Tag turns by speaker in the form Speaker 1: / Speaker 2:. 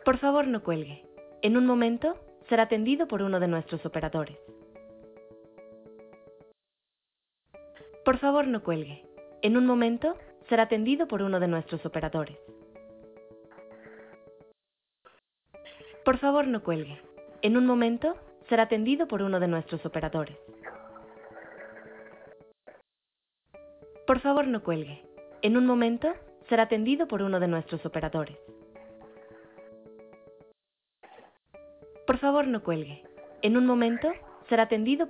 Speaker 1: Por favor, no cuelgue. En un momento será atendido por uno de nuestros operadores. Por favor, no cuelgue. En un momento será atendido por uno de nuestros operadores. Por favor, no cuelgue. En un momento será atendido por uno de nuestros operadores. Por favor, no cuelgue. En un momento será atendido por uno de nuestros operadores. Por favor, no cuelgue. En un momento será atendido por